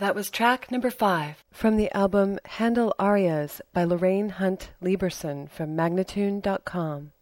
That was track number 5 from the album Handel Arias by Lorraine Hunt Lieberson from Magnatune.com.